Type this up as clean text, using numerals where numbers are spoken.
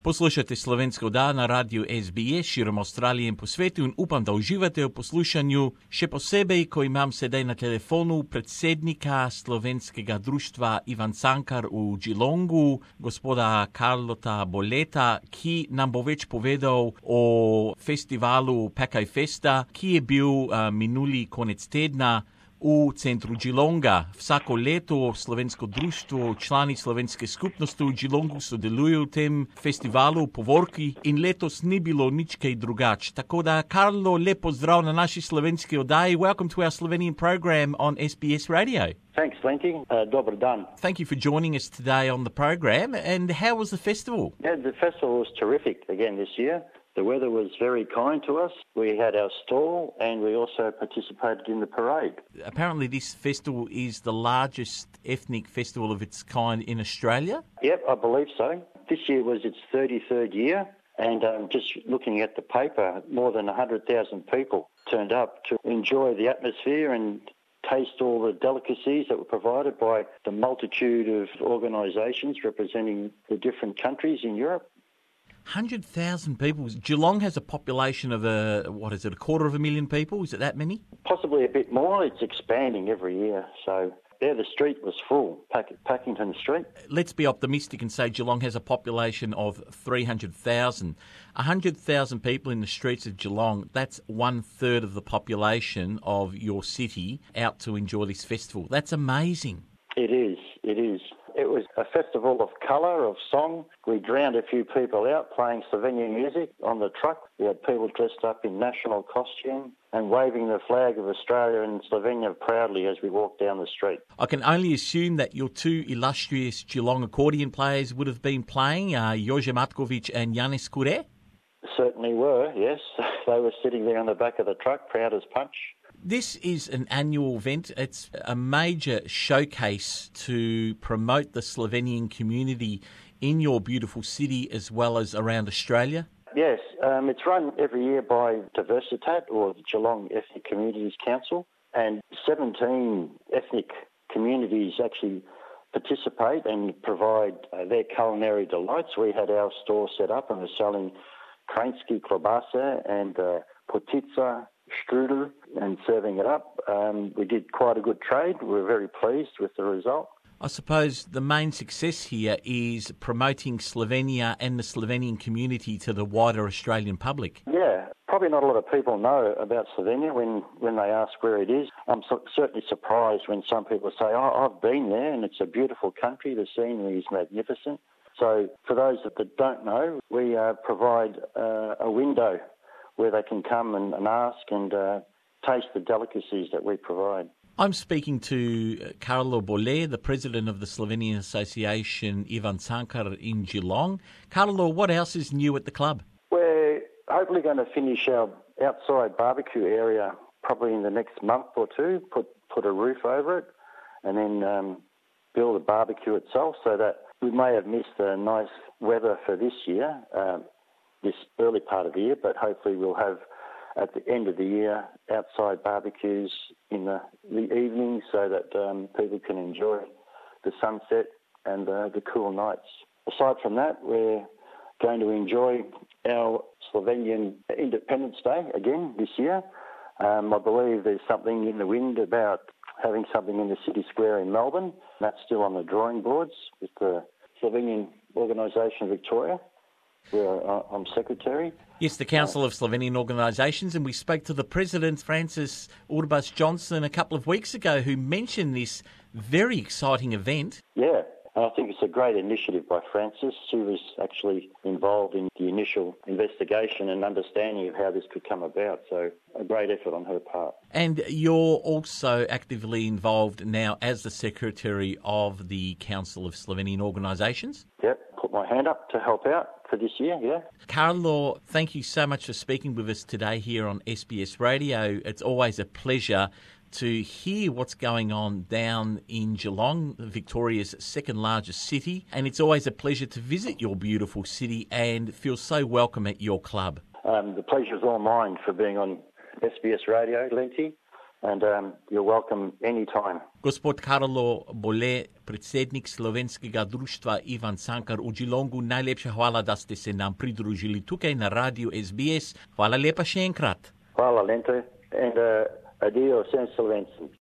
Poslušate Slovensko dan na radiju SBS širom Avstralije in po svetu in upam, da uživate v poslušanju, še posebej, ko imam sedaj na telefonu predsednika Slovenskega društva Ivan Cankar v Geelongu, gospoda Carlota Bolleta, ki nam bo več povedal o festivalu Packay Festa, ki je bil minuli konec tedna v centru Geelonga. Vsako leto slovensko društvo, člani slovenske skupnosti v Geelongu sodelujo v tem festivalu, povorki in letos ni bilo nič kaj drugače. Tako da, Carlo, lep pozdrav na naši slovenski oddaji. Welcome to our Slovenian program on SBS Radio. Thanks, Lenty. Dobar dan. Thank you for joining us today on the program. And how was the festival? Yeah, the festival was terrific again this year. The weather was very kind to us. We had our stall and we also participated in the parade. Apparently this festival is the largest ethnic festival of its kind in Australia? Yep, I believe so. This year was its 33rd year, and just looking at the paper, more than 100,000 people turned up to enjoy the atmosphere and taste all the delicacies that were provided by the multitude of organisations representing the different countries in Europe. 100,000 people. Geelong has a population of a 250,000 people? Is it that many? Possibly a bit more. It's expanding every year. So, yeah, the street was full, Packington Street. Let's be optimistic and say Geelong has a population of 300,000. 100,000 people in the streets of Geelong, that's 1/3 of the population of your city out to enjoy this festival. That's amazing. It is. It was a festival of colour, of song. We drowned a few people out playing Slovenian music on the truck. We had people dressed up in national costume and waving the flag of Australia and Slovenia proudly as we walked down the street. I can only assume that your two illustrious Geelong accordion players would have been playing, Jože Matkovic and Janis Kure? Certainly were, yes. They were sitting there on the back of the truck, proud as punch. This is an annual event. It's a major showcase to promote the Slovenian community in your beautiful city as well as around Australia. Yes, it's run every year by Diversitat, or the Geelong Ethnic Communities Council, and 17 ethnic communities actually participate and provide their culinary delights. We had our store set up and we're selling Krainski klobasa and potica, strudel, and serving it up. We did quite a good trade. We were very pleased with the result. I suppose the main success here is promoting Slovenia and the Slovenian community to the wider Australian public. Yeah, probably not a lot of people know about Slovenia when they ask where it is. I'm certainly surprised when some people say, I've been there and it's a beautiful country, the scenery is magnificent. So for those that don't know, we provide a window where they can come and ask and taste the delicacies that we provide. I'm speaking to Carlo Bollet, the president of the Slovenian Association Ivan Cankar in Geelong. Carlo, what else is new at the club? We're hopefully going to finish our outside barbecue area probably in the next month or two, put a roof over it, and then build a barbecue itself, so that we may have missed the nice weather for this year, this early part of the year, but hopefully we'll have at the end of the year outside barbecues in the evening so that people can enjoy the sunset and the cool nights. Aside from that, we're going to enjoy our Slovenian Independence Day again this year. I believe there's something in the wind about having something in the city square in Melbourne. That's still on the drawing boards with the Slovenian Organisation Victoria, where I'm secretary. Yes, the Council of Slovenian Organisations, and we spoke to the President, Francis Urbas Johnson, a couple of weeks ago, who mentioned this very exciting event. Yeah, and I think it's a great initiative by Francis. She was actually involved in the initial investigation and understanding of how this could come about, so a great effort on her part. And you're also actively involved now as the Secretary of the Council of Slovenian Organisations? Yep, put my hand up to help out for this year, yeah. Carlo, thank you so much for speaking with us today here on SBS Radio. It's always a pleasure to hear what's going on down in Geelong, Victoria's second largest city. And it's always a pleasure to visit your beautiful city and feel so welcome at your club. The pleasure's all mine for being on SBS Radio, Lenty. and you're welcome anytime. Gospod Karlo Bole, predsednik Slovenskega društva Ivan Cankar v Geelongu, najlepša hvala, da ste se nam pridružili tukaj na Radiu SBS. Hvala lepa še enkrat. Hvala, Lento, and adios, Saint Slovenci.